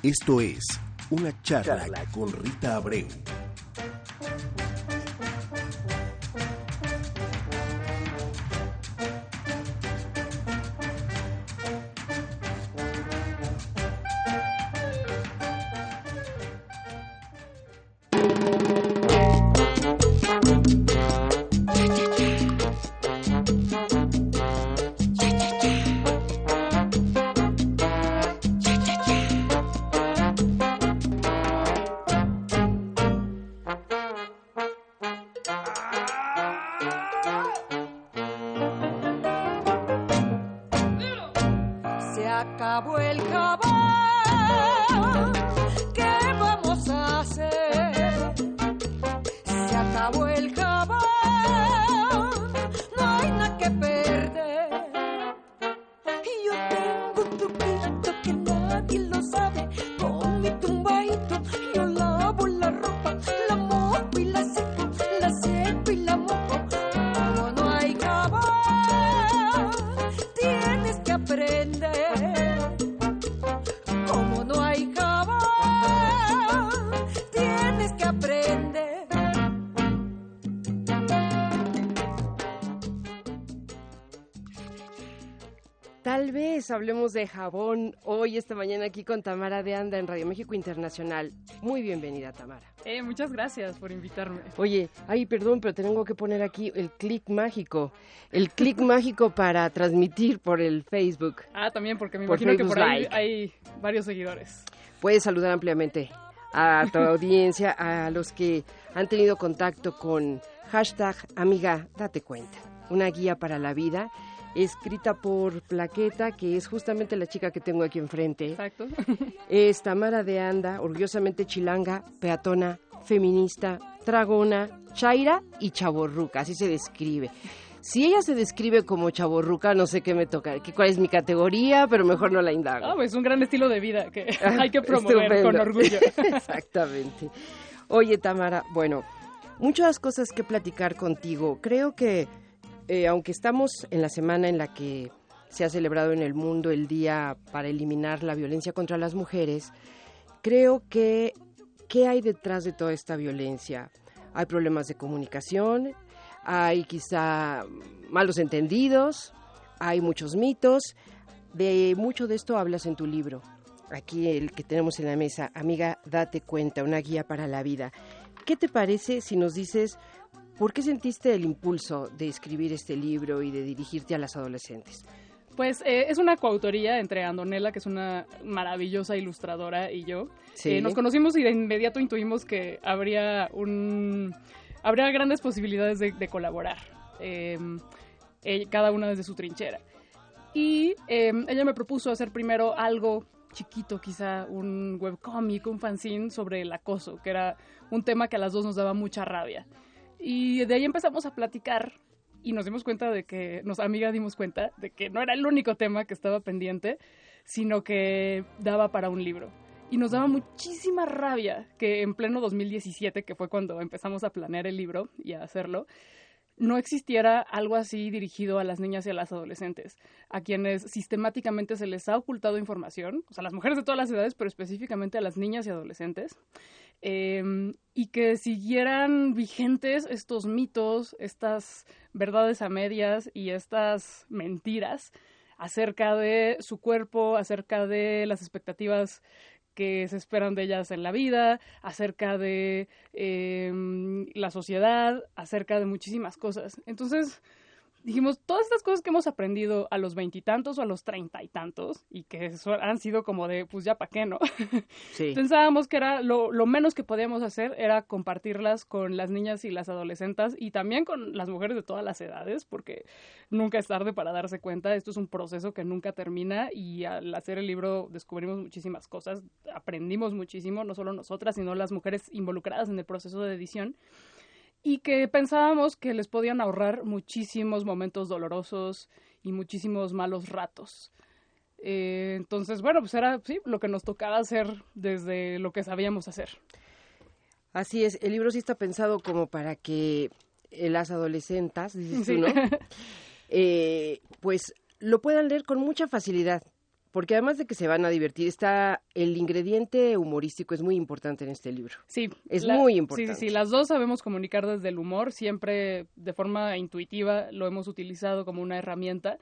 Esto es Una charla con Rita Abreu. Hablemos de jabón hoy, esta mañana aquí con Tamara de Anda en Radio México Internacional. Muy bienvenida, Tamara. Muchas gracias por invitarme. Oye, perdón, pero tengo que poner aquí el clic mágico. El clic mágico para transmitir por el Facebook. También, porque me imagino que por ahí hay varios seguidores. Puedes saludar ampliamente a tu audiencia, a los que han tenido contacto con hashtag Amiga Date Cuenta, una guía para la vida, escrita por Plaqueta, que es justamente la chica que tengo aquí enfrente. Exacto. Es Tamara de Anda, orgullosamente chilanga, peatona, feminista, tragona, chaira y chavorruca, así se describe. Si ella se describe como chavorruca, no sé qué me toca, cuál es mi categoría, pero mejor no la indago. Es un gran estilo de vida que hay que promover estupendo. Con orgullo. Exactamente. Oye, Tamara, bueno, muchas cosas que platicar contigo. Creo que aunque estamos en la semana en la que se ha celebrado en el mundo el Día para eliminar la violencia contra las mujeres, creo que ¿qué hay detrás de toda esta violencia? Hay problemas de comunicación, hay quizá malos entendidos, hay muchos mitos. De mucho de esto hablas en tu libro, aquí el que tenemos en la mesa, Amiga, Date Cuenta, una guía para la vida. ¿Qué te parece si nos dices por qué sentiste el impulso de escribir este libro y de dirigirte a las adolescentes? Pues es una coautoría entre Andonela, que es una maravillosa ilustradora, y yo. Sí. Nos conocimos y de inmediato intuimos que habría grandes posibilidades de colaborar, cada una desde su trinchera. Y ella me propuso hacer primero algo chiquito, quizá un webcómic, un fanzine sobre el acoso, que era un tema que a las dos nos daba mucha rabia. Y de ahí empezamos a platicar y nos dimos cuenta de que, dimos cuenta de que no era el único tema que estaba pendiente, sino que daba para un libro. Y nos daba muchísima rabia que en pleno 2017, que fue cuando empezamos a planear el libro y a hacerlo, no existiera algo así dirigido a las niñas y a las adolescentes, a quienes sistemáticamente se les ha ocultado información, o sea, a las mujeres de todas las edades, pero específicamente a las niñas y adolescentes, y que siguieran vigentes estos mitos, estas verdades a medias y estas mentiras acerca de su cuerpo, acerca de las expectativas que se esperan de ellas en la vida, acerca de la sociedad, acerca de muchísimas cosas. Entonces dijimos, todas estas cosas que hemos aprendido a los 20 y tantos o a los 30 y tantos, y que han sido como de, pues ya pa' qué, ¿no? Sí. Pensábamos que era lo menos que podíamos hacer era compartirlas con las niñas y las adolescentes y también con las mujeres de todas las edades, porque nunca es tarde para darse cuenta. Esto es un proceso que nunca termina, y al hacer el libro descubrimos muchísimas cosas, aprendimos muchísimo, no solo nosotras, sino las mujeres involucradas en el proceso de edición. Y que pensábamos que les podían ahorrar muchísimos momentos dolorosos y muchísimos malos ratos. Entonces, bueno, pues era lo que nos tocaba hacer desde lo que sabíamos hacer. Así es, el libro sí está pensado como para que las adolescentes, dices tú, ¿no? Pues lo puedan leer con mucha facilidad, porque además de que se van a divertir, el ingrediente humorístico es muy importante en este libro. Sí. Es muy importante. Sí, las dos sabemos comunicar desde el humor, siempre de forma intuitiva lo hemos utilizado como una herramienta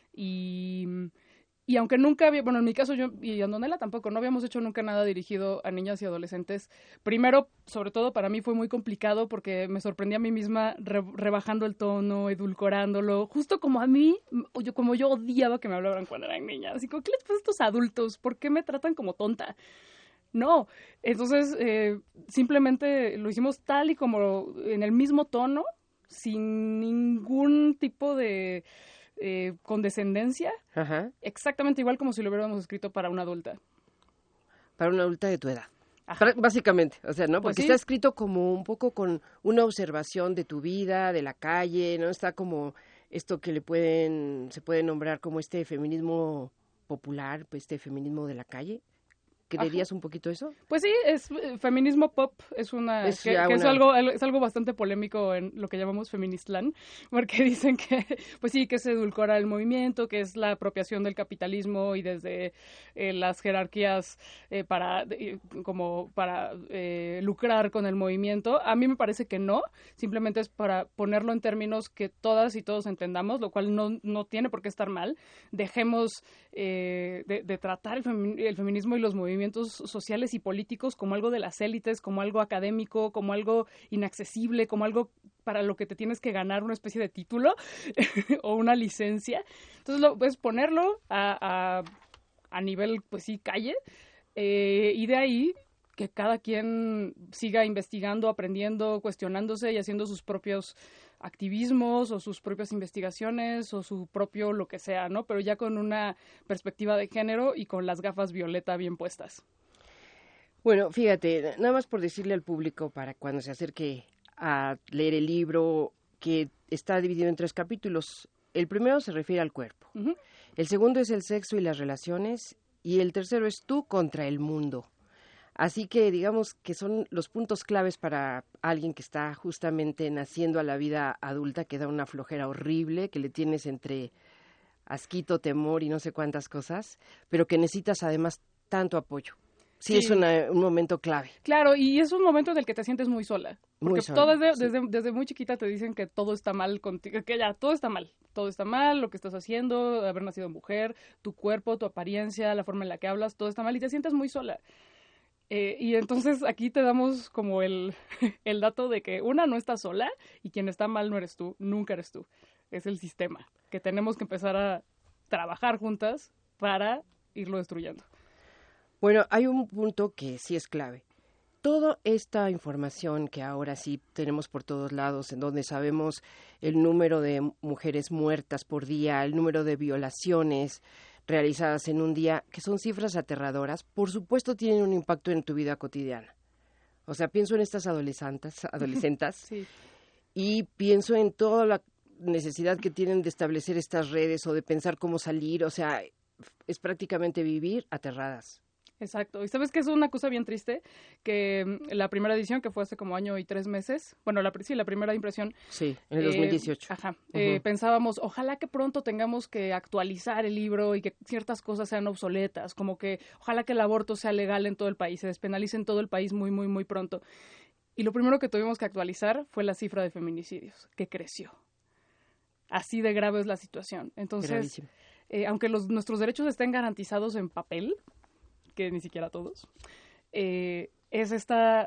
y aunque nunca había, bueno, en mi caso yo y Antonella tampoco, no habíamos hecho nunca nada dirigido a niñas y adolescentes. Primero, sobre todo para mí fue muy complicado porque me sorprendí a mí misma rebajando el tono, edulcorándolo, justo como a mí, como yo odiaba que me hablaran cuando eran niñas. Así como, ¿qué les pasa a estos adultos? ¿Por qué me tratan como tonta? No, entonces simplemente lo hicimos tal y como en el mismo tono, sin ningún tipo de condescendencia, Ajá. exactamente igual como si lo hubiéramos escrito para una adulta. Para una adulta de tu edad. Ajá. Básicamente, o sea, ¿no? Pues Porque sí. está escrito como un poco con una observación de tu vida, de la calle, ¿no? Está como esto que se puede nombrar como este feminismo popular, pues este feminismo de la calle. ¿Creerías un poquito eso? Pues sí, es feminismo pop, es es algo bastante polémico en lo que llamamos feministlán, porque dicen que, pues sí, que se edulcora el movimiento, que es la apropiación del capitalismo y desde las jerarquías para lucrar con el movimiento. A mí me parece que no, simplemente es para ponerlo en términos que todas y todos entendamos, lo cual no tiene por qué estar mal. Dejemos de tratar el feminismo y los movimientos sociales y políticos como algo de las élites, como algo académico, como algo inaccesible, como algo para lo que te tienes que ganar una especie de título o una licencia. Entonces, es ponerlo a nivel, pues sí, calle, y de ahí que cada quien siga investigando, aprendiendo, cuestionándose y haciendo sus propios activismos o sus propias investigaciones o su propio lo que sea, ¿no? Pero ya con una perspectiva de género y con las gafas violeta bien puestas. Bueno, fíjate, nada más por decirle al público para cuando se acerque a leer el libro, que está dividido en 3 capítulos. El primero se refiere al cuerpo. Uh-huh. El segundo es el sexo y las relaciones. Y el tercero es tú contra el mundo. Así que digamos que son los puntos claves para alguien que está justamente naciendo a la vida adulta, que da una flojera horrible, que le tienes entre asquito, temor y no sé cuántas cosas, pero que necesitas además tanto apoyo. Sí, es un momento clave. Claro, y es un momento en el que te sientes muy sola. Porque Muy sola, desde muy chiquita te dicen que todo está mal contigo, que ya, todo está mal. Todo está mal, lo que estás haciendo, haber nacido mujer, tu cuerpo, tu apariencia, la forma en la que hablas, todo está mal y te sientes muy sola. Y entonces aquí te damos como el dato de que una no está sola y quien está mal no eres tú, nunca eres tú. Es el sistema, que tenemos que empezar a trabajar juntas para irlo destruyendo. Bueno, hay un punto que sí es clave. Toda esta información que ahora sí tenemos por todos lados, en donde sabemos el número de mujeres muertas por día, el número de violaciones realizadas en un día, que son cifras aterradoras, por supuesto tienen un impacto en tu vida cotidiana. O sea, pienso en estas adolescentes Sí. y pienso en toda la necesidad que tienen de establecer estas redes o de pensar cómo salir, o sea, es prácticamente vivir aterradas. Exacto. Y sabes que es una cosa bien triste, que la primera edición, que fue hace como año y 3 meses, bueno, la primera impresión. Sí, en el 2018. Ajá. Uh-huh. Pensábamos, ojalá que pronto tengamos que actualizar el libro y que ciertas cosas sean obsoletas, como que ojalá que el aborto sea legal en todo el país, se despenalice en todo el país muy, muy, muy pronto. Y lo primero que tuvimos que actualizar fue la cifra de feminicidios, que creció. Así de grave es la situación. Entonces, aunque nuestros derechos estén garantizados en papel, que ni siquiera todos, es ese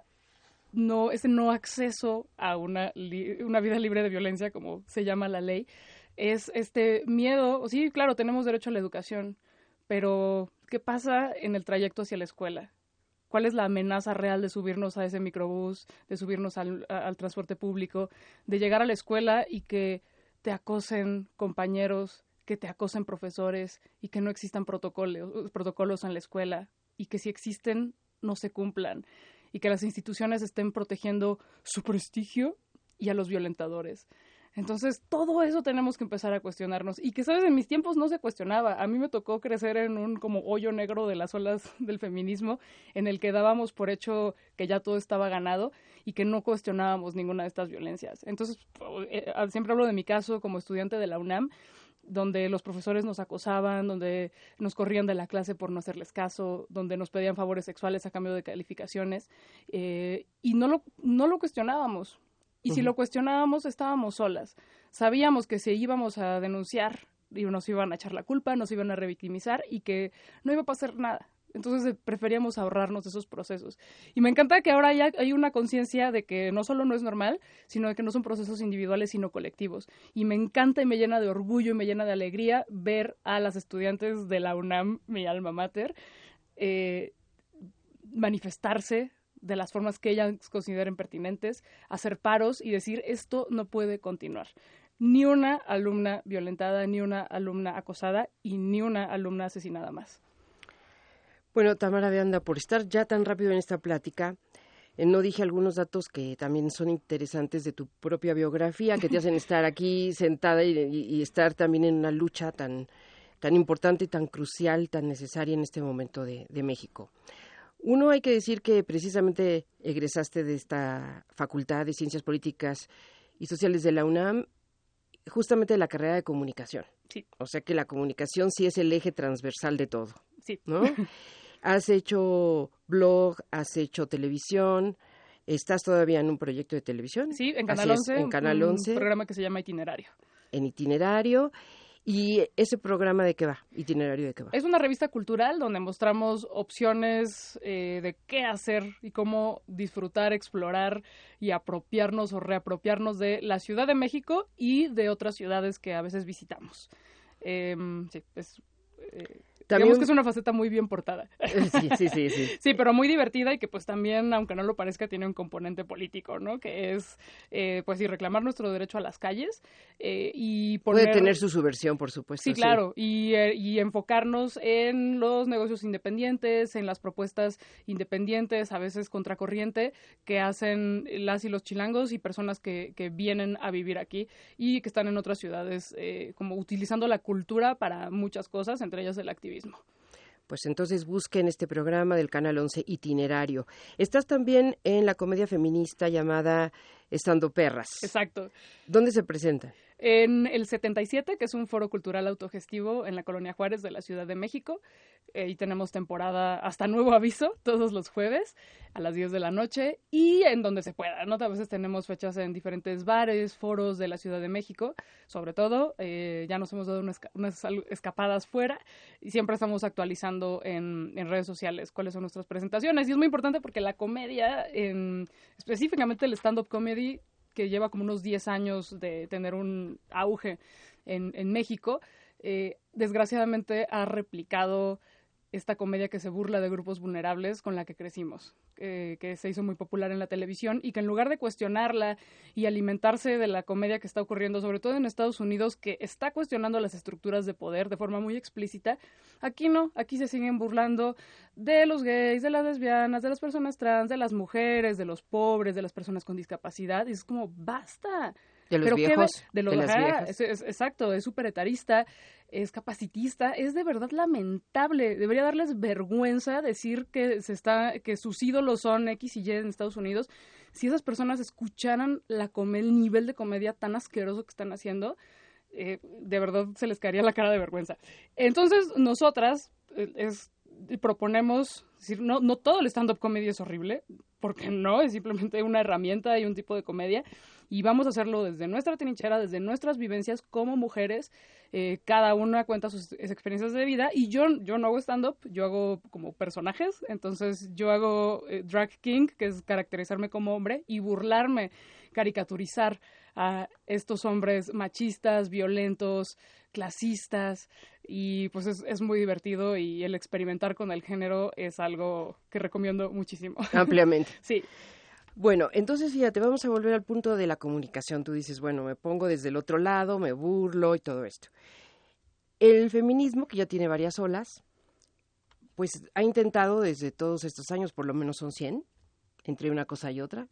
no acceso a una vida libre de violencia, como se llama la ley, es este miedo. Sí, claro, tenemos derecho a la educación, pero ¿qué pasa en el trayecto hacia la escuela? ¿Cuál es la amenaza real de subirnos a ese microbús, de subirnos al transporte público, de llegar a la escuela y que te acosen compañeros, que te acosen profesores y que no existan protocolos en la escuela y que si existen no se cumplan y que las instituciones estén protegiendo su prestigio y a los violentadores? Entonces, todo eso tenemos que empezar a cuestionarnos. Y que, ¿sabes? En mis tiempos no se cuestionaba. A mí me tocó crecer en un como hoyo negro de las olas del feminismo, en el que dábamos por hecho que ya todo estaba ganado y que no cuestionábamos ninguna de estas violencias. Entonces, siempre hablo de mi caso como estudiante de la UNAM, donde los profesores nos acosaban, donde nos corrían de la clase por no hacerles caso, donde nos pedían favores sexuales a cambio de calificaciones, y no lo cuestionábamos. Y si lo cuestionábamos, estábamos solas. Sabíamos que si íbamos a denunciar, nos iban a echar la culpa, nos iban a revictimizar y que no iba a pasar nada. Entonces preferíamos ahorrarnos esos procesos. Y me encanta que ahora ya hay una conciencia de que no solo no es normal, sino de que no son procesos individuales, sino colectivos. Y me encanta y me llena de orgullo y me llena de alegría ver a las estudiantes de la UNAM, mi alma mater, manifestarse de las formas que ellas consideren pertinentes, hacer paros y decir esto no puede continuar. Ni una alumna violentada, ni una alumna acosada y ni una alumna asesinada más. Bueno, Tamara de Anda, por estar ya tan rápido en esta plática, no dije algunos datos que también son interesantes de tu propia biografía, que te hacen estar aquí sentada y estar también en una lucha tan importante, tan crucial, tan necesaria en este momento de México. Uno, hay que decir que precisamente egresaste de esta Facultad de Ciencias Políticas y Sociales de la UNAM, justamente de la carrera de comunicación. Sí. O sea que la comunicación sí es el eje transversal de todo. Sí. ¿No? Has hecho blog, has hecho televisión, ¿estás todavía en un proyecto de televisión? Sí, en Canal 11, en Canal 11, un programa que se llama Itinerario. En Itinerario. ¿Y ese programa de qué va? ¿Itinerario de qué va? Es una revista cultural donde mostramos opciones de qué hacer y cómo disfrutar, explorar y apropiarnos o reapropiarnos de la Ciudad de México y de otras ciudades que a veces visitamos. Sí, digamos que es una faceta muy bien portada. Sí. Sí, pero muy divertida y que pues también, aunque no lo parezca, tiene un componente político, ¿no? Que es, pues sí, reclamar nuestro derecho a las calles y poner... Puede tener su subversión, por supuesto. Sí, claro, y enfocarnos en los negocios independientes, en las propuestas independientes, a veces contracorriente, que hacen las y los chilangos y personas que vienen a vivir aquí y que están en otras ciudades, como utilizando la cultura para muchas cosas, entre ellas el activismo. Pues entonces busquen este programa del Canal 11 Itinerario. Estás también en la comedia feminista llamada Estando Perras. Exacto. ¿Dónde se presenta? En el 77, que es un foro cultural autogestivo en la Colonia Juárez de la Ciudad de México. Y tenemos temporada hasta nuevo aviso todos los jueves a las 10 de la noche y en donde se pueda, ¿no? A veces tenemos fechas en diferentes bares, foros de la Ciudad de México, sobre todo. Ya nos hemos dado unas escapadas fuera y siempre estamos actualizando en redes sociales cuáles son nuestras presentaciones. Y es muy importante porque la comedia, específicamente el stand-up comedy, que lleva como unos 10 años de tener un auge en México, desgraciadamente ha replicado esta comedia que se burla de grupos vulnerables con la que crecimos, que se hizo muy popular en la televisión y que en lugar de cuestionarla y alimentarse de la comedia que está ocurriendo, sobre todo en Estados Unidos, que está cuestionando las estructuras de poder de forma muy explícita, aquí no, aquí se siguen burlando de los gays, de las lesbianas, de las personas trans, de las mujeres, de los pobres, de las personas con discapacidad, y es como, ¡basta! De los viejos, de las viejas. Exacto, es súper etarista, es capacitista, es de verdad lamentable. Debería darles vergüenza decir que sus ídolos son X y Y en Estados Unidos. Si esas personas escucharan el nivel de comedia tan asqueroso que están haciendo, de verdad se les caería la cara de vergüenza. Entonces, nosotras proponemos, es decir, no todo el stand-up comedy es horrible, porque no, es simplemente una herramienta y un tipo de comedia, y vamos a hacerlo desde nuestra trinchera, desde nuestras vivencias como mujeres. Cada una cuenta sus experiencias de vida, y yo no hago stand-up, yo hago como personajes. Entonces yo hago drag king, que es caracterizarme como hombre y burlarme, caricaturizar a estos hombres machistas, violentos, clasistas, y pues es muy divertido, y el experimentar con el género es algo que recomiendo muchísimo. Ampliamente. Sí. Bueno, entonces fíjate, vamos a volver al punto de la comunicación. Tú dices, bueno, me pongo desde el otro lado, me burlo y todo esto. El feminismo, que ya tiene varias olas, pues ha intentado desde todos estos años, por lo menos son 100, entre una cosa y otra,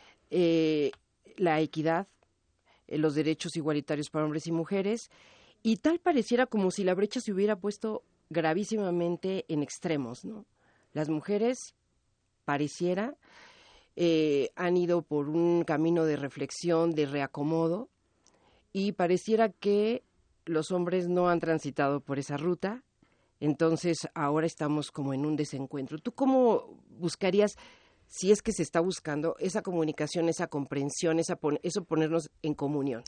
la equidad, los derechos igualitarios para hombres y mujeres, y tal pareciera como si la brecha se hubiera puesto gravísimamente en extremos, ¿no? Las mujeres, pareciera, han ido por un camino de reflexión, de reacomodo, y pareciera que los hombres no han transitado por esa ruta, entonces ahora estamos como en un desencuentro. ¿Tú cómo buscarías, si es que se está buscando, esa comunicación, esa comprensión, eso ponernos en comunión?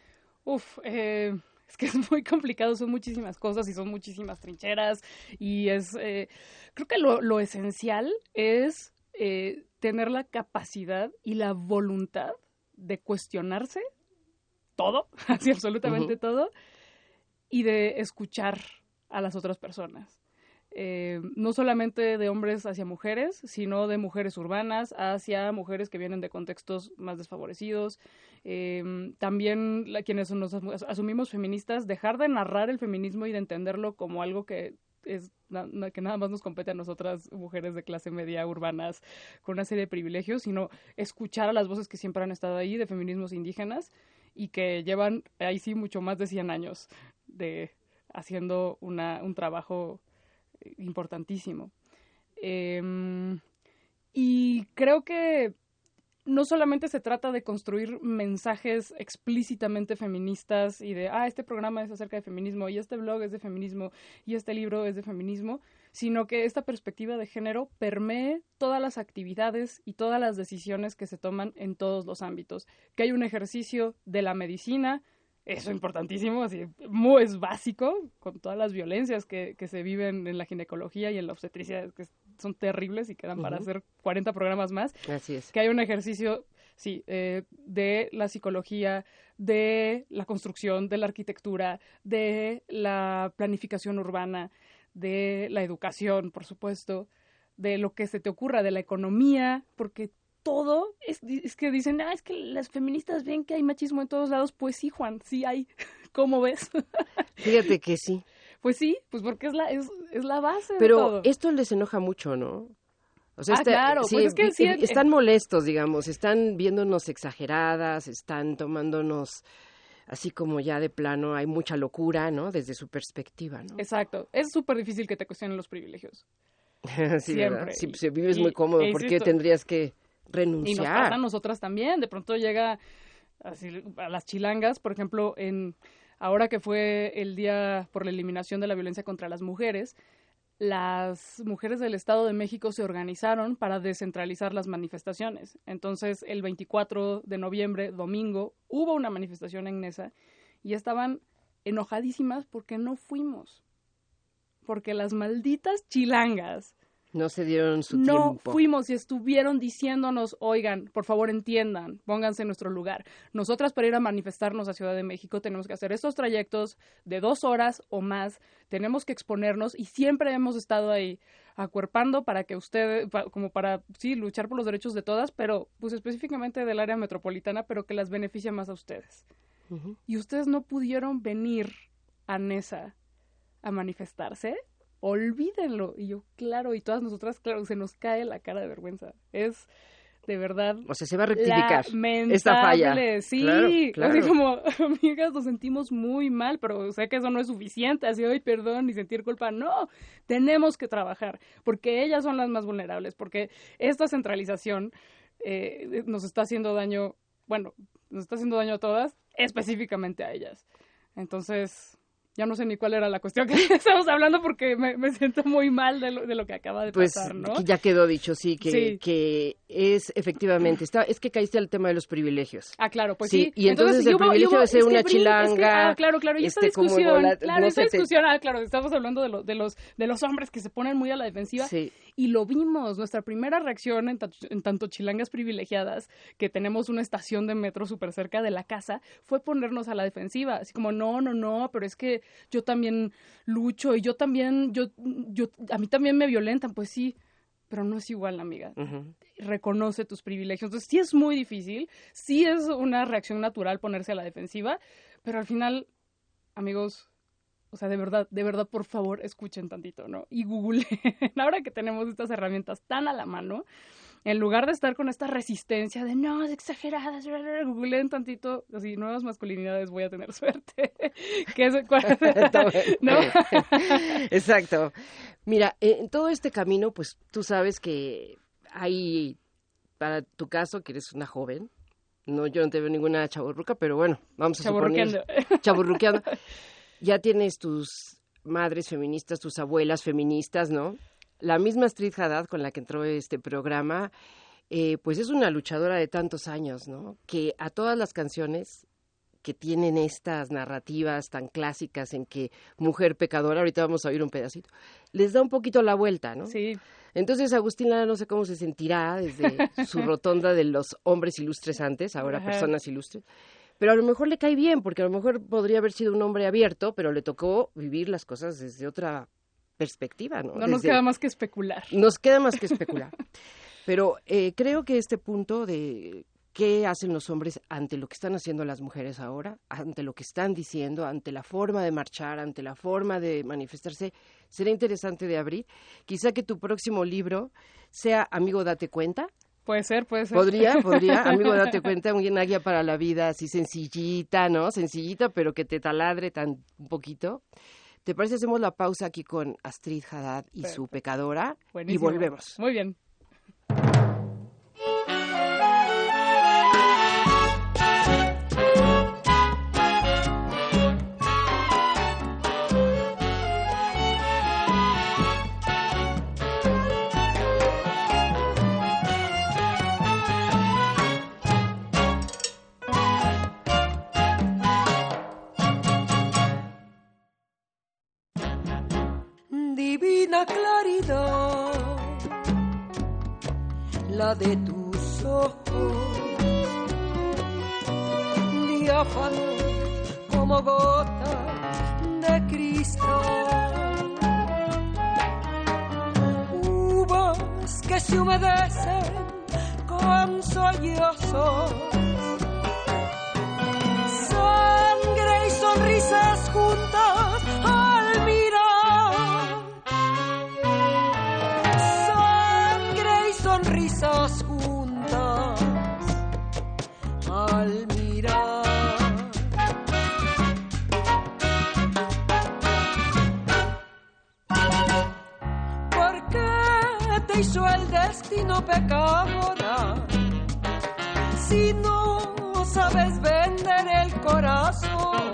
Es que es muy complicado, son muchísimas cosas y son muchísimas trincheras y creo que lo esencial es tener la capacidad y la voluntad de cuestionarse todo, así absolutamente todo, y de escuchar a las otras personas. No solamente de hombres hacia mujeres, sino de mujeres urbanas hacia mujeres que vienen de contextos más desfavorecidos. También quienes nos asumimos feministas, dejar de narrar el feminismo y de entenderlo como algo que que nada más nos compete a nosotras, mujeres de clase media urbanas con una serie de privilegios, sino escuchar a las voces que siempre han estado ahí de feminismos indígenas y que llevan ahí sí mucho más de 100 años de haciendo un trabajo importantísimo. Y creo que no solamente se trata de construir mensajes explícitamente feministas y de, este programa es acerca de feminismo, y este blog es de feminismo, y este libro es de feminismo, sino que esta perspectiva de género permee todas las actividades y todas las decisiones que se toman en todos los ámbitos. Que hay un ejercicio de la medicina, eso es importantísimo, así, es básico, con todas las violencias que se viven en la ginecología y en la obstetricia, que son terribles y quedan para hacer 40 programas más. Así es. Que hay un ejercicio, sí, de la psicología, de la construcción, de la arquitectura, de la planificación urbana, de la educación, por supuesto, de lo que se te ocurra, de la economía, porque todo es que dicen, es que las feministas ven que hay machismo en todos lados. Pues sí, Juan, sí hay. ¿Cómo ves? Fíjate que sí. Pues sí, pues porque es la base Pero de todo. Esto les enoja mucho, ¿no? O sea, claro, sí, pues es que sí, están molestos, digamos, están viéndonos exageradas, están tomándonos así como ya de plano, hay mucha locura, ¿no? Desde su perspectiva, ¿no? Exacto, es súper difícil que te cuestionen los privilegios. Sí, siempre. Si vives muy cómodo, ¿por qué tendrías que renunciar? Y nos pasa a nosotras también, de pronto llega así, a las chilangas, por ejemplo, ahora que fue el día por la eliminación de la violencia contra las mujeres, las mujeres del Estado de México se organizaron para descentralizar las manifestaciones. Entonces, el 24 de noviembre, domingo, hubo una manifestación en Nesa y estaban enojadísimas porque no fuimos. Porque las malditas chilangas no se dieron su tiempo. No fuimos y estuvieron diciéndonos, oigan, por favor entiendan, pónganse en nuestro lugar. Nosotras para ir a manifestarnos a Ciudad de México tenemos que hacer estos trayectos de 2 horas o más, tenemos que exponernos y siempre hemos estado ahí acuerpando para que ustedes, como para, sí, luchar por los derechos de todas, pero pues específicamente del área metropolitana, pero que las beneficia más a ustedes. Uh-huh. Y ustedes no pudieron venir a Nesa a manifestarse. Olvídenlo. Y yo, claro, y todas nosotras, claro, se nos cae la cara de vergüenza. Es, de verdad, o sea, se va a rectificar lamentable. Esta falla. Sí, claro. Así como, amigas, nos sentimos muy mal, pero sé que eso no es suficiente, así, hoy perdón, ni sentir culpa. No, tenemos que trabajar, porque ellas son las más vulnerables, porque esta centralización nos está haciendo daño, nos está haciendo daño a todas, específicamente a ellas. Entonces, ya no sé ni cuál era la cuestión que estamos hablando porque me siento muy mal de lo que acaba de pasar, ¿no? Pues ya quedó dicho, sí, que es efectivamente, es que caíste al tema de los privilegios. Claro, pues sí. Y entonces el privilegio de ser una chilanga. Claro, y esta discusión, estamos hablando de los hombres que se ponen muy a la defensiva. Sí. Y lo vimos, nuestra primera reacción en tanto chilangas privilegiadas, que tenemos una estación de metro súper cerca de la casa, fue ponernos a la defensiva, así como, no, pero es que yo también lucho y yo también, a mí también me violentan, pues sí, pero no es igual, amiga. Uh-huh. Reconoce tus privilegios. Entonces sí es muy difícil, sí es una reacción natural ponerse a la defensiva, pero al final, amigos, o sea, de verdad, por favor, escuchen tantito, ¿no? Y googleen. Ahora que tenemos estas herramientas tan a la mano, en lugar de estar con esta resistencia de no, es exagerada, googleen tantito, así, nuevas masculinidades, voy a tener suerte. ¿No? Exacto. Mira, en todo este camino, pues tú sabes que hay, para tu caso, que eres una joven, yo no te veo ninguna chavorruca, pero bueno, vamos a suponer. Chavorruqueando. ya tienes tus madres feministas, tus abuelas feministas, ¿no? La misma Astrid Haddad con la que entró este programa, pues es una luchadora de tantos años, ¿no? Que a todas las canciones que tienen estas narrativas tan clásicas en que mujer pecadora, ahorita vamos a oír un pedacito, les da un poquito la vuelta, ¿no? Sí. Entonces Agustín Lara no sé cómo se sentirá desde su rotonda de los hombres ilustres antes, ahora Ajá. personas ilustres, pero a lo mejor le cae bien, porque a lo mejor podría haber sido un hombre abierto, pero le tocó vivir las cosas desde otra perspectiva, ¿no? No nos queda más que especular. Nos queda más que especular. Pero creo que este punto de qué hacen los hombres ante lo que están haciendo las mujeres ahora, ante lo que están diciendo, ante la forma de marchar, ante la forma de manifestarse, será interesante de abrir. Quizá que tu próximo libro sea Amigo, date cuenta. Puede ser. Podría, Amigo, date cuenta, una guía para la vida así sencillita, ¿no? Sencillita, pero que te taladre un poquito. ¿Te parece? Hacemos la pausa aquí con Astrid Haddad y su pecadora. Buenísimo. Y volvemos. Muy bien. Divina claridad, la de tus ojos, diáfanos como gotas de cristal, uvas que se humedecen con sollozos, sangre y sonrisas juntas al mirar. Sonrisas juntas al mirar. ¿Por qué te hizo el destino pecadora? Si no sabes vender el corazón,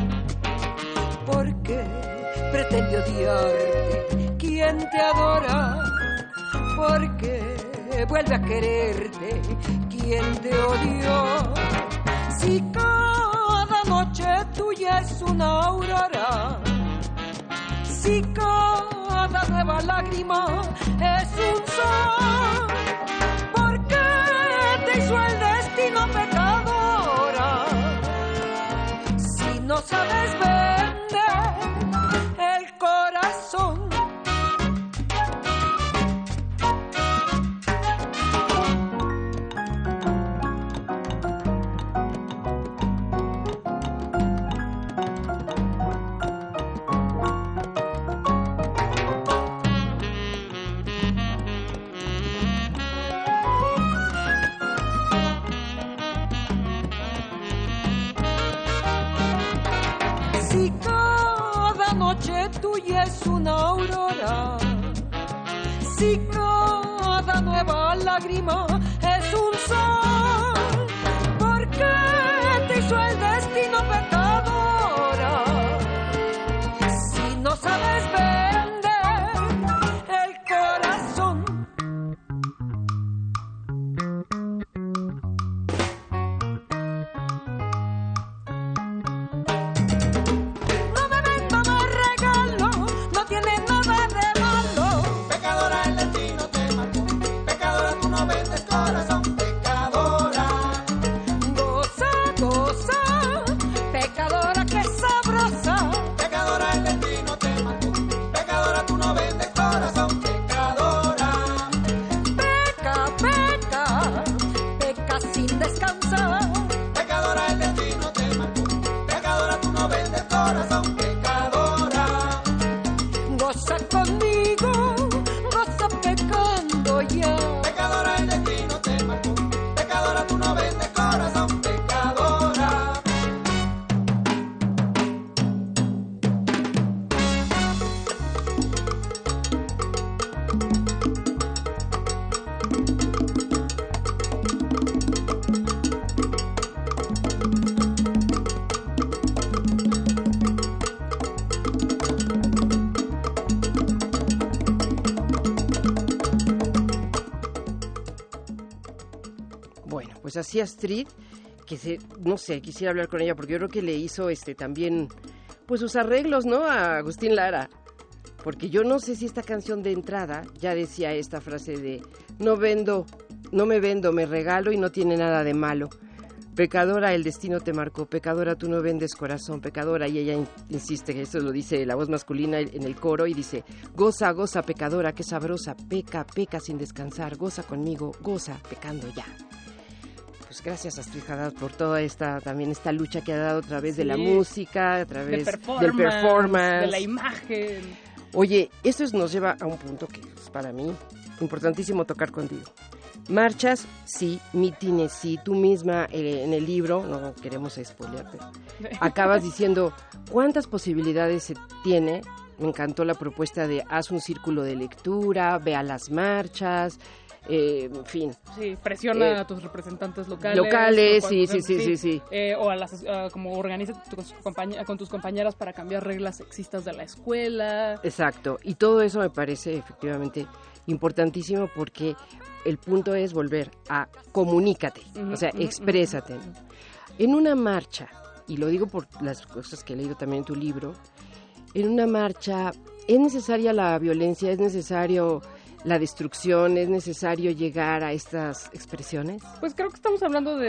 ¿por qué pretende odiarte quien te adora? Porque vuelve a quererte quien te odió. Si cada noche tuya es una aurora, si cada nueva lágrima es un sol, ¿por qué te hizo el destino pecadora? Si no sabes vender el corazón. Si cada noche tuya es una aurora, si cada nueva lágrima es un sol, ¿por qué te hizo el destino pecadora? Si no sabes vender el corazón. Tiene nada de malo. Pecadora, el destino te marcó. Pecadora, tú no vendes corazón. sea, sí Astrid, no sé, quisiera hablar con ella porque yo creo que le hizo también, pues sus arreglos, ¿no? A Agustín Lara. Porque yo no sé si esta canción de entrada ya decía esta frase de no me vendo, me regalo y no tiene nada de malo. Pecadora, el destino te marcó, pecadora, tú no vendes corazón, pecadora, y ella insiste, que esto lo dice la voz masculina en el coro, y dice, goza, goza, pecadora, qué sabrosa, peca, peca sin descansar, goza conmigo, goza, pecando ya. Pues gracias Astrid Haddad por toda esta lucha que ha dado a través de la música, a través del performance, de la imagen. Oye, esto nos lleva a un punto que es para mí importantísimo tocar contigo. Marchas, sí, mítines, sí, tú misma en el libro, no queremos spoilearte, acabas diciendo cuántas posibilidades se tiene. Me encantó la propuesta de haz un círculo de lectura, ve a las marchas, en fin. Sí, presiona a tus representantes locales. Sí. O como organiza con tus compañeras para cambiar reglas sexistas de la escuela. Exacto, y todo eso me parece efectivamente importantísimo porque el punto es volver a comunícate, exprésate. En una marcha, y lo digo por las cosas que he leído también en tu libro, en una marcha es necesaria la violencia, es necesario la destrucción, es necesario llegar a estas expresiones. Pues creo que estamos hablando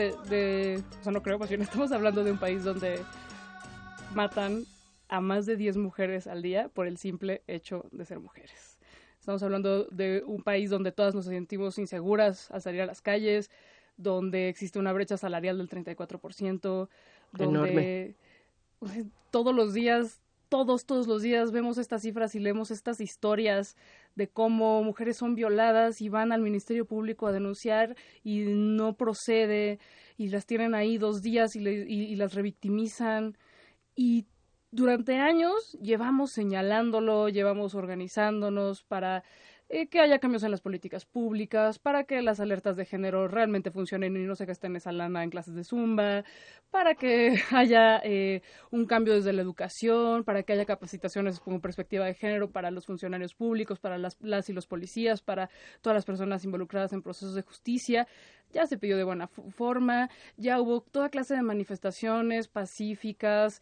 estamos hablando de un país donde matan a más de 10 mujeres al día por el simple hecho de ser mujeres. Estamos hablando de un país donde todas nos sentimos inseguras al salir a las calles, donde existe una brecha salarial del 34%, donde todos los días vemos estas cifras y leemos estas historias de cómo mujeres son violadas y van al Ministerio Público a denunciar y no procede, y las tienen ahí 2 días y las revictimizan. Y durante años llevamos señalándolo, llevamos organizándonos para que haya cambios en las políticas públicas, para que las alertas de género realmente funcionen y no se gasten esa lana en clases de Zumba, para que haya un cambio desde la educación, para que haya capacitaciones con perspectiva de género para los funcionarios públicos, para las y los policías, para todas las personas involucradas en procesos de justicia. Ya se pidió de buena forma, ya hubo toda clase de manifestaciones pacíficas,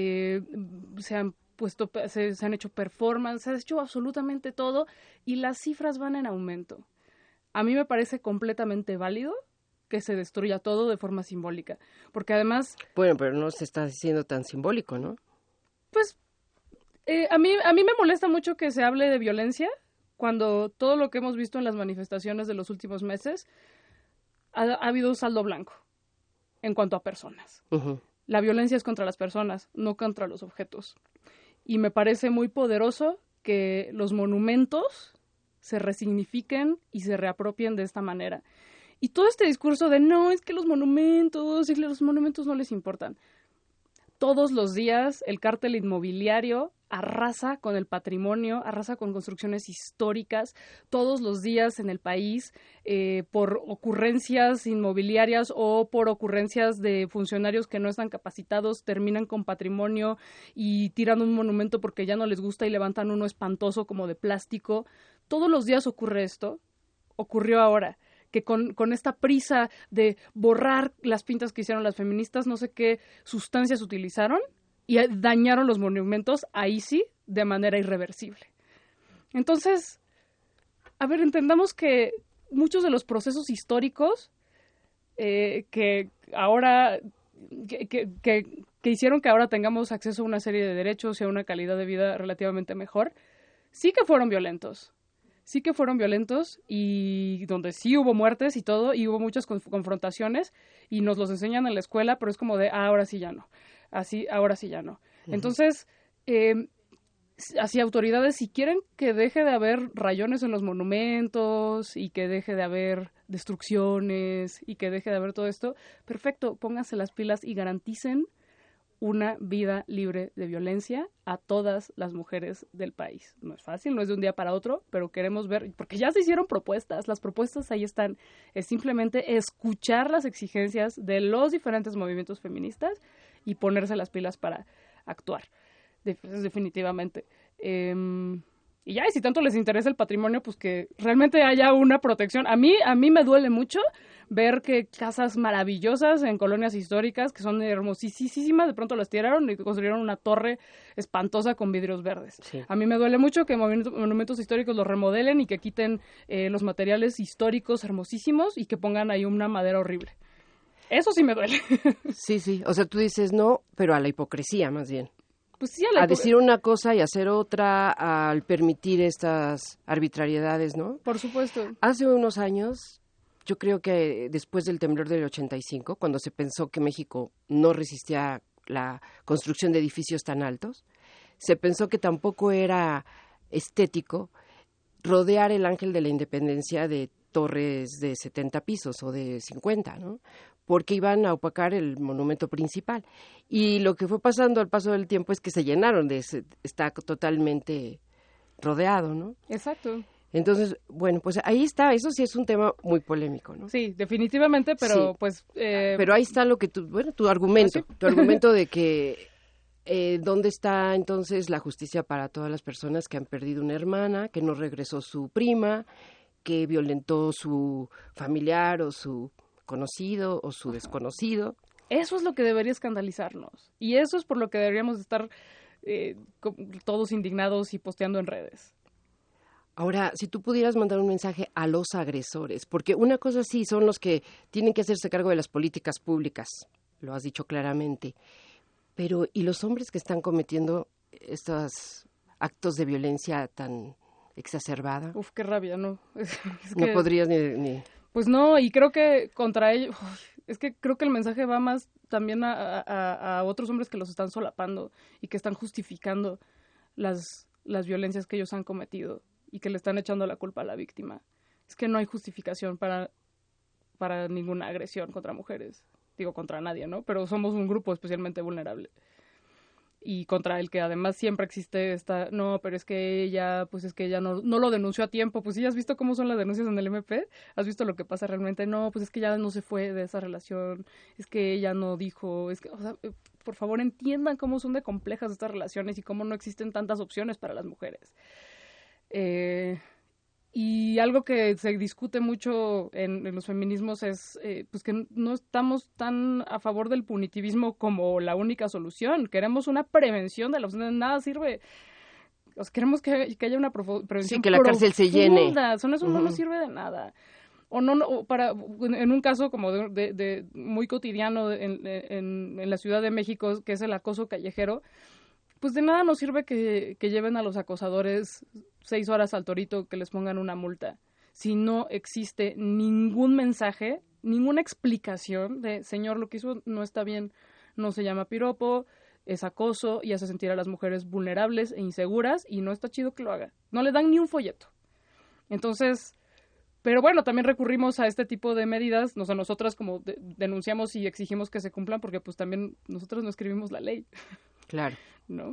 se han hecho performance, se ha hecho absolutamente todo y las cifras van en aumento. A mí me parece completamente válido que se destruya todo de forma simbólica, porque además... Bueno, pero no se está haciendo tan simbólico, ¿no? Pues a mí me molesta mucho que se hable de violencia cuando todo lo que hemos visto en las manifestaciones de los últimos meses ha habido un saldo blanco en cuanto a personas. Uh-huh. La violencia es contra las personas, no contra los objetos. Y me parece muy poderoso que los monumentos se resignifiquen y se reapropien de esta manera. Y todo este discurso de no, es que los monumentos no les importan. Todos los días el cártel inmobiliario arrasa con el patrimonio, arrasa con construcciones históricas, todos los días en el país, por ocurrencias inmobiliarias o por ocurrencias de funcionarios que no están capacitados, terminan con patrimonio y tiran un monumento porque ya no les gusta y levantan uno espantoso como de plástico. Todos los días ocurre esto, ocurrió ahora, que con esta prisa de borrar las pintas que hicieron las feministas, no sé qué sustancias utilizaron, y dañaron los monumentos, ahí sí, de manera irreversible. Entonces, a ver, entendamos que muchos de los procesos históricos que hicieron que ahora tengamos acceso a una serie de derechos y a una calidad de vida relativamente mejor, sí que fueron violentos. Sí que fueron violentos y donde sí hubo muertes y todo, y hubo muchas confrontaciones, y nos los enseñan en la escuela, pero es como de, ahora sí ya no. Así, ahora sí ya no. Uh-huh. Entonces, así autoridades, si quieren que deje de haber rayones en los monumentos y que deje de haber destrucciones y que deje de haber todo esto, perfecto, pónganse las pilas y garanticen una vida libre de violencia a todas las mujeres del país. No es fácil, no es de un día para otro, pero queremos ver, porque ya se hicieron propuestas, las propuestas ahí están, es simplemente escuchar las exigencias de los diferentes movimientos feministas y ponerse las pilas para actuar, definitivamente. Y ya, y si tanto les interesa el patrimonio, pues que realmente haya una protección. A mí me duele mucho ver que casas maravillosas en colonias históricas, que son hermosísimas, de pronto las tiraron y construyeron una torre espantosa con vidrios verdes. Sí. A mí me duele mucho que monumentos históricos los remodelen y que quiten los materiales históricos hermosísimos y que pongan ahí una madera horrible. Eso sí me duele. Sí, o sea, tú dices no, pero a la hipocresía más bien. Pues sí, a decir una cosa y hacer otra, al permitir estas arbitrariedades, ¿no? Por supuesto. Hace unos años, yo creo que después del temblor del 85, cuando se pensó que México no resistía la construcción de edificios tan altos, se pensó que tampoco era estético rodear el Ángel de la Independencia de torres de 70 pisos o de 50, ¿no? Porque iban a opacar el monumento principal. Y lo que fue pasando al paso del tiempo es que se llenaron está totalmente rodeado, ¿no? Exacto. Entonces, bueno, pues ahí está, eso sí es un tema muy polémico, ¿no? Sí, definitivamente, pero sí. pues... Pero ahí está lo que tu argumento, tu argumento de que ¿dónde está entonces la justicia para todas las personas que han perdido una hermana, que no regresó su prima, que violentó su familiar o su conocido o su desconocido? Eso es lo que debería escandalizarnos y eso es por lo que deberíamos estar todos indignados y posteando en redes. Ahora, si tú pudieras mandar un mensaje a los agresores, porque una cosa sí son los que tienen que hacerse cargo de las políticas públicas, lo has dicho claramente, pero ¿y los hombres que están cometiendo estos actos de violencia tan exacerbada? Uf, qué rabia, ¿no? No podrías ni... Pues no, y creo que contra ellos, es que creo que el mensaje va más también a otros hombres que los están solapando y que están justificando las violencias que ellos han cometido y que le están echando la culpa a la víctima. Es que no hay justificación para ninguna agresión contra mujeres, digo contra nadie, ¿no? Pero somos un grupo especialmente vulnerable. Y contra el que además siempre existe pero es que ella no lo denunció a tiempo. Pues sí, ¿has visto cómo son las denuncias en el MP? ¿Has visto lo que pasa realmente? No, pues es que ya no se fue de esa relación, es que ella no dijo, es que, o sea, por favor entiendan cómo son de complejas estas relaciones y cómo no existen tantas opciones para las mujeres. Y algo que se discute mucho en los feminismos es pues que no estamos tan a favor del punitivismo como la única solución. Queremos una prevención de la ausencia. Nada sirve. Queremos que haya una prevención. Sí, que la cárcel se llene. Eso no nos sirve de nada. En un caso como de muy cotidiano en la Ciudad de México, que es el acoso callejero, pues de nada nos sirve que lleven a los acosadores 6 horas al torito, que les pongan una multa, si no existe ningún mensaje, ninguna explicación de, señor, lo que hizo no está bien, no se llama piropo, es acoso y hace sentir a las mujeres vulnerables e inseguras y no está chido que lo haga. No le dan ni un folleto. Entonces, pero bueno, también recurrimos a este tipo de medidas, nosotras como denunciamos y exigimos que se cumplan porque pues también nosotros no escribimos la ley. Claro. ¿No?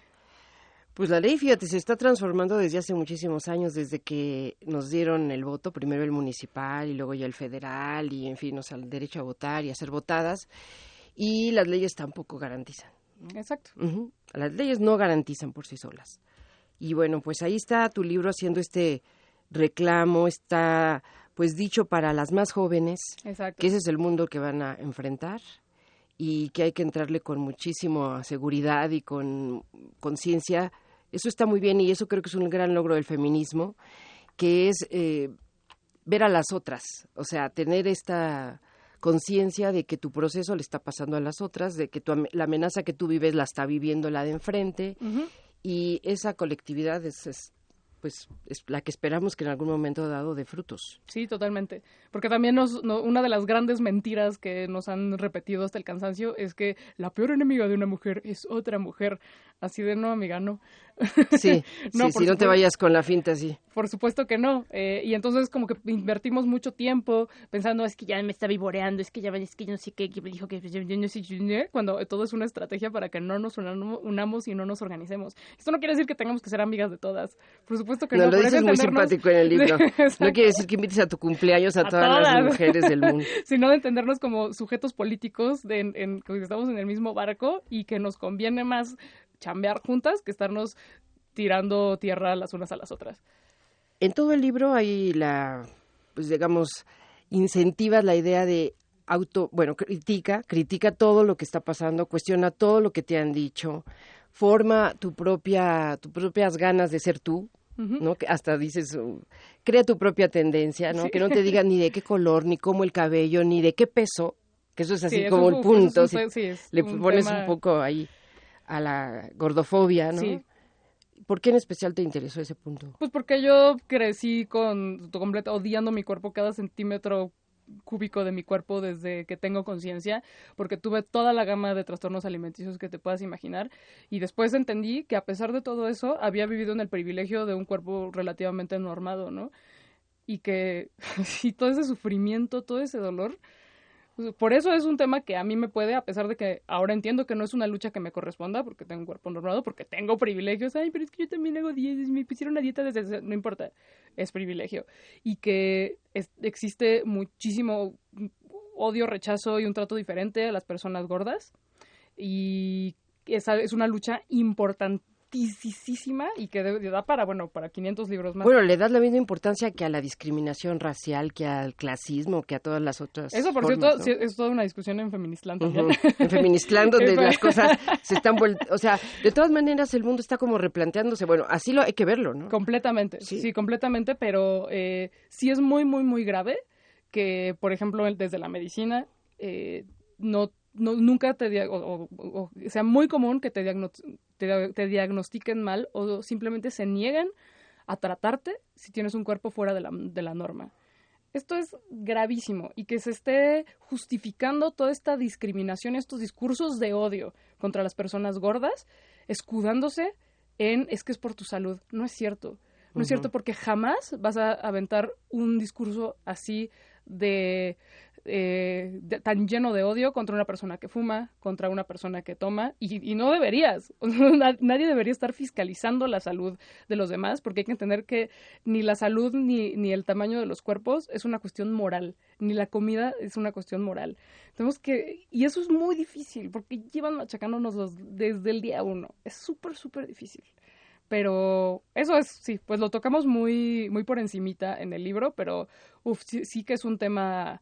Pues la ley, fíjate, se está transformando desde hace muchísimos años, desde que nos dieron el voto, primero el municipal y luego ya el federal y, en fin, el derecho a votar y a ser votadas, y las leyes tampoco garantizan, ¿no? Exacto. Uh-huh. Las leyes no garantizan por sí solas. Y bueno, pues ahí está tu libro haciendo este reclamo, está pues dicho para las más jóvenes, Exacto, que ese es el mundo que van a enfrentar y que hay que entrarle con muchísima seguridad y con conciencia. Eso está muy bien y eso creo que es un gran logro del feminismo, que es ver a las otras, o sea, tener esta conciencia de que tu proceso le está pasando a las otras, de que la amenaza que tú vives la está viviendo la de enfrente, uh-huh, y esa colectividad es la que esperamos que en algún momento dado dé frutos. Sí, totalmente. Porque también una de las grandes mentiras que nos han repetido hasta el cansancio es que la peor enemiga de una mujer es otra mujer. Así de no, amiga, no. Sí, no, sí, si no te vayas con la finta así. Por supuesto que no. Y entonces como que invertimos mucho tiempo pensando, es que ya me está vivoreando, es que yo no sé qué, que me dijo que yo no sé, cuando todo es una estrategia para que no nos unamos y no nos organicemos. Esto no quiere decir que tengamos que ser amigas de todas. Por supuesto que no. Lo dices muy simpático en el libro. No quiere decir que invites a tu cumpleaños a todas las mujeres del mundo. Sino de entendernos como sujetos políticos, que estamos en el mismo barco y que nos conviene más chambear juntas que estarnos tirando tierra las unas a las otras. En todo el libro hay incentivas la idea de critica todo lo que está pasando, cuestiona todo lo que te han dicho, forma tus propias ganas de ser tú, ¿no? Que hasta dices, crea tu propia tendencia, ¿no? Sí. Que no te digan ni de qué color, ni cómo el cabello, ni de qué peso, que eso es así como el punto, le pones un poco ahí a la gordofobia, ¿no? Sí. ¿Por qué en especial te interesó ese punto? Pues porque yo crecí odiando mi cuerpo, cada centímetro cúbico de mi cuerpo desde que tengo conciencia, porque tuve toda la gama de trastornos alimenticios que te puedas imaginar, y después entendí que a pesar de todo eso había vivido en el privilegio de un cuerpo relativamente normado, ¿no? Y que sí, todo ese sufrimiento, todo ese dolor, por eso es un tema que a mí me puede, a pesar de que ahora entiendo que no es una lucha que me corresponda, porque tengo un cuerpo normado, porque tengo privilegios. Ay, pero es que yo también hago dietas, me pusieron una dieta desde... No importa, es privilegio. Y que existe muchísimo odio, rechazo y un trato diferente a las personas gordas. Y esa es una lucha importantísima y que da para 500 libros más. Bueno, le das la misma importancia que a la discriminación racial, que al clasismo, que a todas las otras Eso, por formas, cierto, ¿no? Sí, es toda una discusión en Feministland también. En Feministland, donde las cosas se están o sea, de todas maneras el mundo está como replanteándose. Bueno, así hay que verlo, ¿no? Completamente, sí, completamente, pero sí es muy, muy, muy grave que, por ejemplo, desde la medicina, nunca sea muy común que te diagnostiquen mal o simplemente se nieguen a tratarte si tienes un cuerpo fuera de la norma. Esto es gravísimo, y que se esté justificando toda esta discriminación, estos discursos de odio contra las personas gordas, escudándose en es que es por tu salud. No es cierto. No es cierto, porque jamás vas a aventar un discurso así tan lleno de odio contra una persona que fuma, contra una persona que toma, y no deberías. Nadie debería estar fiscalizando la salud de los demás, porque hay que entender que ni la salud ni el tamaño de los cuerpos es una cuestión moral, ni la comida es una cuestión moral. Y eso es muy difícil, porque llevan machacándonos desde el día 1. Es súper, súper difícil. Pero eso pues lo tocamos muy, muy por encimita en el libro, pero sí que es un tema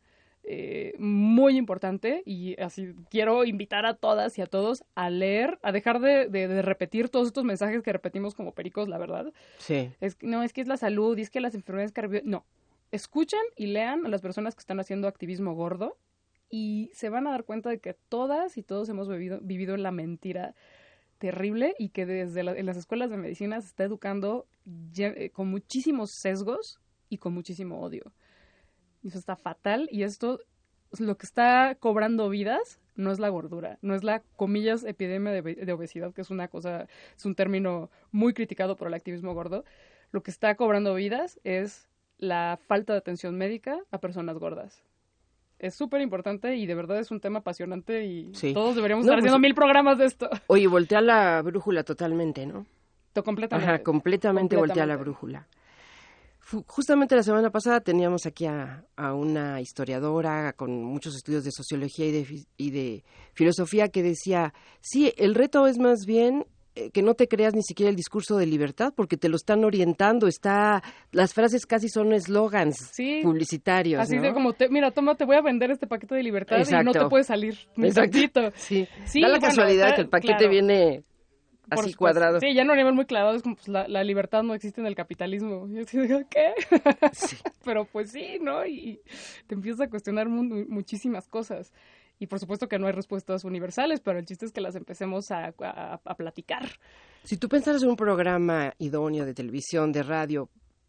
muy importante, y así quiero invitar a todas y a todos a leer, a dejar de repetir todos estos mensajes que repetimos como pericos, la verdad. Sí. Es que es la salud, y es que las enfermedades no, escuchen y lean a las personas que están haciendo activismo gordo, y se van a dar cuenta de que todas y todos hemos vivido en la mentira terrible, y que en las escuelas de medicina se está educando con muchísimos sesgos y con muchísimo odio. Y eso está fatal, y esto, lo que está cobrando vidas, no es la gordura, no es la, comillas, epidemia de obesidad, que es un término muy criticado por el activismo gordo. Lo que está cobrando vidas es la falta de atención médica a personas gordas. Es súper importante, y de verdad es un tema apasionante, y todos deberíamos estar haciendo 1000 programas de esto. Oye, voltea la brújula totalmente, ¿no? Completamente. Ajá, completamente voltea la brújula. Justamente la semana pasada teníamos aquí a una historiadora con muchos estudios de sociología y de filosofía, que decía, sí, el reto es más bien que no te creas ni siquiera el discurso de libertad, porque te lo están orientando. Las frases casi son eslogans publicitarios, así, ¿no? De como, mira, toma, te voy a vender este paquete de libertad. Exacto. Y no te puedes salir ni tantito. Sí, da la casualidad que el paquete viene así cuadrado. Sí, ya no a nivel muy clavado, es como, pues, la libertad no existe en el capitalismo. Y yo digo, ¿qué? Sí. Pero pues sí, ¿no? Y te empiezas a cuestionar muchísimas cosas. Y por supuesto que no hay respuestas universales, pero el chiste es que las empecemos a platicar. Si tú pensaras en un programa idóneo de televisión, de radio,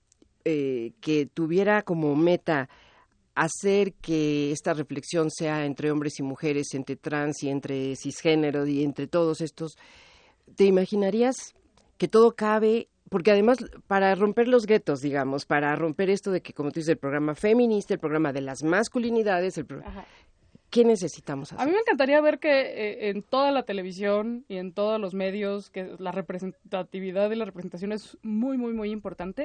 que tuviera como meta hacer que esta reflexión sea entre hombres y mujeres, entre trans y entre cisgénero y entre todos estos, ¿te imaginarías que todo cabe? Porque además, para romper los guetos, digamos, para romper esto de que, como tú dices, el programa feminista, el programa de las masculinidades, ¿qué necesitamos hacer? A mí me encantaría ver que en toda la televisión y en todos los medios, que la representatividad y la representación es muy, muy, muy importante,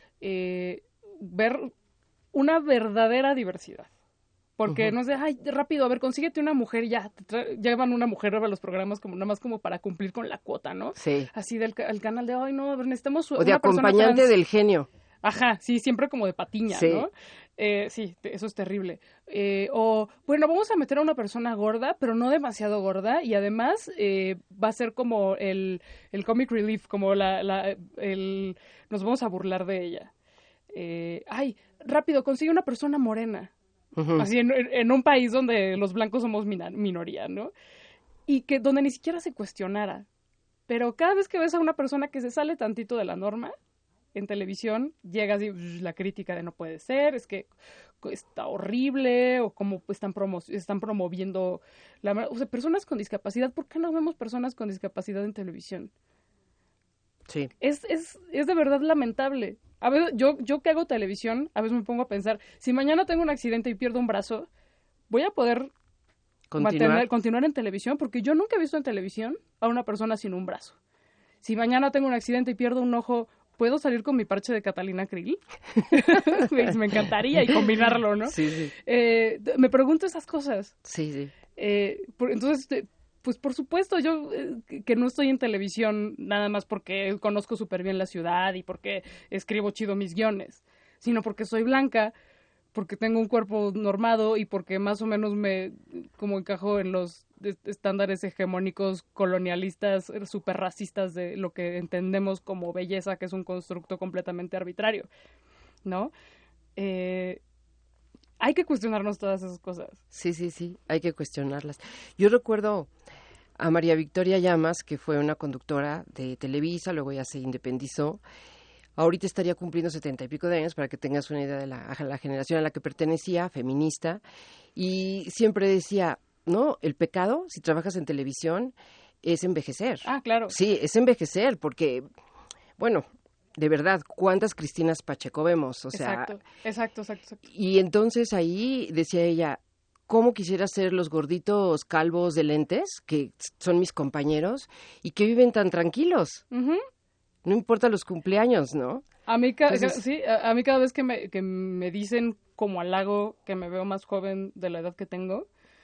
ver una verdadera diversidad. Porque no sé, rápido, a ver, consíguete una mujer, ya, llevan una mujer a los programas como nada más como para cumplir con la cuota, ¿no? Sí. Así del canal de, no, a ver, necesitamos o de acompañante del genio. Ajá, sí, siempre como de patiña, sí. ¿no? Sí, eso es terrible. O, bueno, vamos a meter a una persona gorda, pero no demasiado gorda, y además va a ser como el comic relief, como nos vamos a burlar de ella. Rápido, consigue una persona morena. Uh-huh. Así en un país donde los blancos somos minoría, ¿no? Y que donde ni siquiera se cuestionara. Pero cada vez que ves a una persona que se sale tantito de la norma, en televisión llega así la crítica de no puede ser, es que está horrible, o cómo están promoviendo personas con discapacidad. ¿Por qué no vemos personas con discapacidad en televisión? Sí. Es de verdad lamentable. A veces, yo que hago televisión, a veces me pongo a pensar, si mañana tengo un accidente y pierdo un brazo, ¿voy a poder continuar en televisión? Porque yo nunca he visto en televisión a una persona sin un brazo. Si mañana tengo un accidente y pierdo un ojo, ¿puedo salir con mi parche de Catalina Krill? Me encantaría, y combinarlo, ¿no? Sí, sí. Me pregunto esas cosas. Sí, sí. Entonces, pues por supuesto, yo que no estoy en televisión nada más porque conozco súper bien la ciudad y porque escribo chido mis guiones, sino porque soy blanca, porque tengo un cuerpo normado y porque más o menos me como encajo en los estándares hegemónicos colonialistas súper racistas de lo que entendemos como belleza, que es un constructo completamente arbitrario, ¿no? Hay que cuestionarnos todas esas cosas. Sí, sí, sí, hay que cuestionarlas. Yo recuerdo a María Victoria Llamas, que fue una conductora de Televisa, luego ya se independizó. Ahorita estaría cumpliendo 70 y pico de años, para que tengas una idea de la generación a la que pertenecía, feminista, y siempre decía, no, el pecado, si trabajas en televisión, es envejecer. Ah, claro. Sí, es envejecer, porque, bueno, de verdad, ¿cuántas Cristinas Pacheco vemos? O sea, exacto. Y entonces ahí decía ella, ¿cómo quisiera ser los gorditos calvos de lentes, que son mis compañeros, y que viven tan tranquilos? Uh-huh. No importa los cumpleaños, ¿no? A mí cada vez que me dicen como halago que me veo más joven de la edad que tengo,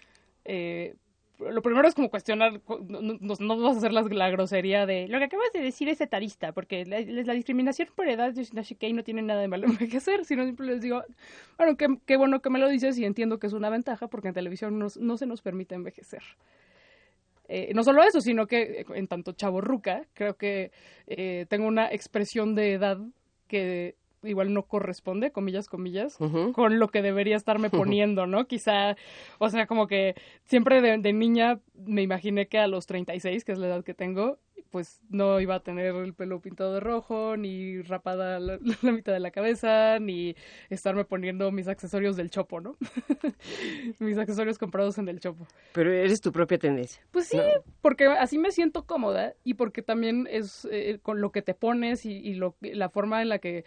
lo primero es como cuestionar, no vas a hacer la grosería de lo que acabas de decir es etarista, porque la discriminación por edad no tiene nada de malo envejecer, sino siempre les digo, bueno, qué bueno que me lo dices, y entiendo que es una ventaja porque en televisión no se nos permite envejecer. No solo eso, sino que en tanto chavorruca, creo que tengo una expresión de edad que igual no corresponde, comillas, uh-huh, con lo que debería estarme poniendo, ¿no? Quizá, o sea, como que siempre de niña me imaginé que a los 36, que es la edad que tengo, pues no iba a tener el pelo pintado de rojo, ni rapada la mitad de la cabeza, ni estarme poniendo mis accesorios del Chopo, ¿no? Mis accesorios comprados en el Chopo. Pero eres tu propia tendencia. Pues sí, ¿no? Porque así me siento cómoda, y porque también es con lo que te pones y la forma en la que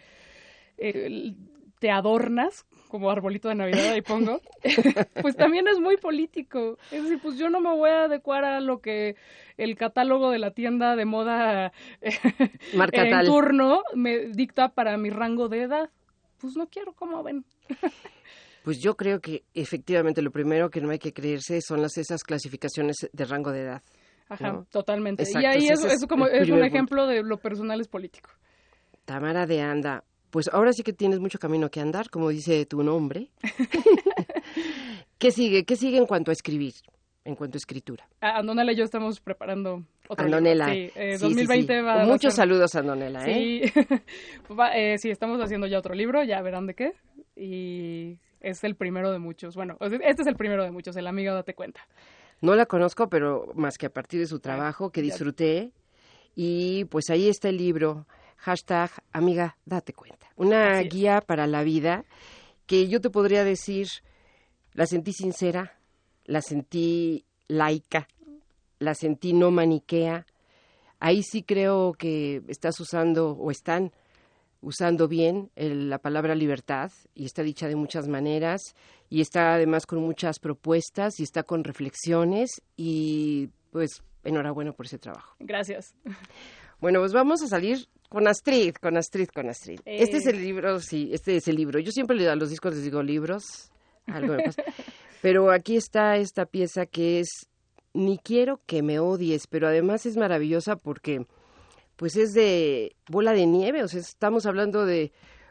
te adornas, como arbolito de Navidad, ahí pongo, pues también es muy político. Es decir, pues yo no me voy a adecuar a lo que el catálogo de la tienda de moda en turno me dicta para mi rango de edad. Pues no quiero, ¿cómo ven? Pues yo creo que efectivamente lo primero que no hay que creerse son esas clasificaciones de rango de edad. Ajá, ¿no? Totalmente. Exacto, y ahí es un ejemplo de lo personal es político. Tamara de Anda, pues ahora sí que tienes mucho camino que andar, como dice tu nombre. ¿Qué sigue? ¿Qué sigue en cuanto a escribir, en cuanto a escritura? Andonela y yo estamos preparando otro Andonela. libro. Sí, 2020 sí. va a Muchos ser... saludos a Andonela, Sí. Sí, estamos haciendo ya otro libro, ya verán de qué. Y es el primero de muchos. Bueno, este es el primero de muchos, El Amigo Date Cuenta. No la conozco, pero más que a partir de su trabajo, que disfruté. Y pues ahí está el libro, #Amiga Date Cuenta. Una guía para la vida que yo te podría decir, la sentí sincera, la sentí laica, la sentí no maniquea. Ahí sí creo que estás usando o están usando bien la palabra libertad, y está dicha de muchas maneras, y está además con muchas propuestas, y está con reflexiones, y pues enhorabuena por ese trabajo. Gracias. Bueno, pues vamos a salir con Astrid. Este es el libro, sí, este es el libro. Yo siempre a los discos les digo libros, algo me pasa. Pero aquí está esta pieza que es Ni quiero que me odies, pero además es maravillosa porque pues es de bola de nieve, o sea, estamos hablando de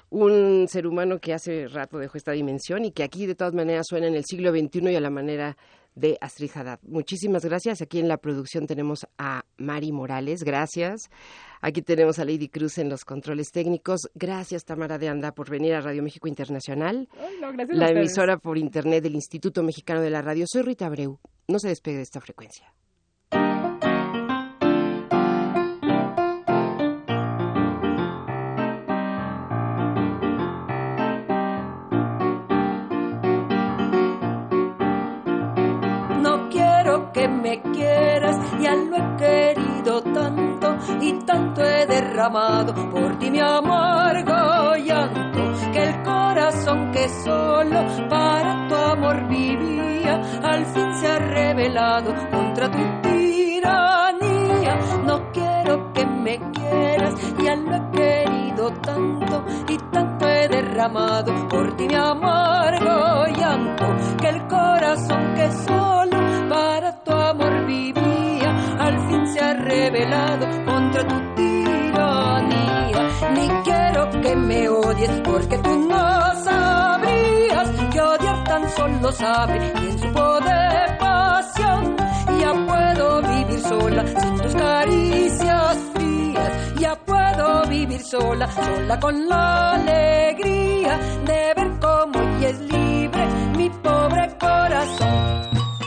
un ser humano que hace rato dejó esta dimensión y que aquí de todas maneras suena en el siglo XXI y a la manera de Astrid Haddad. Muchísimas gracias. Aquí en la producción tenemos a Mari Morales, gracias. Aquí tenemos a Lady Cruz en los controles técnicos. Gracias, Tamara de Anda, por venir a Radio México Internacional, la emisora por internet del Instituto Mexicano de la Radio. Soy Rita Abreu. No se despegue de esta frecuencia. Que me quieras, ya lo he querido tanto y tanto he derramado por ti mi amargo llanto, que el corazón que solo para tu amor vivía al fin se ha rebelado contra tu tiranía. No quiero que me quieras, ya lo he querido tanto y tanto he derramado por ti mi amargo llanto, que el corazón que solo para tu amor vivía al fin se ha rebelado contra tu tiranía. Ni quiero que me odies porque tú no sabrías que odiar tan solo sabe quien supo de pasión. Ya puedo vivir sola sin tus caricias frías, ya puedo vivir sola, sola con la alegría de ver cómo ella es libre, mi pobre corazón.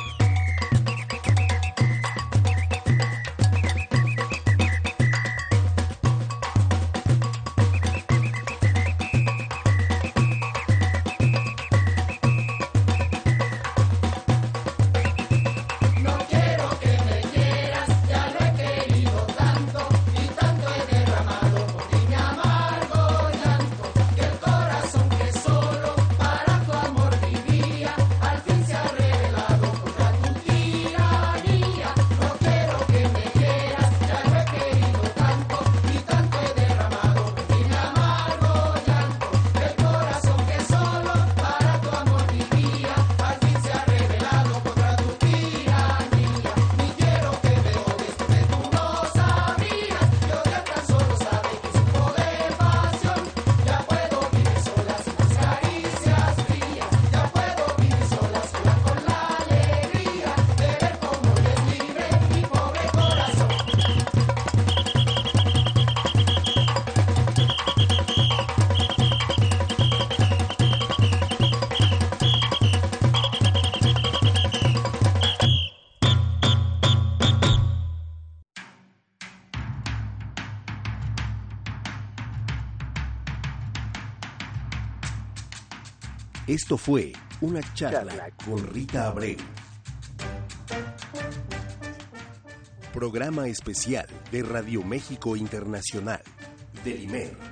Esto fue una charla con Rita Abreu. Programa especial de Radio México Internacional, del IMER.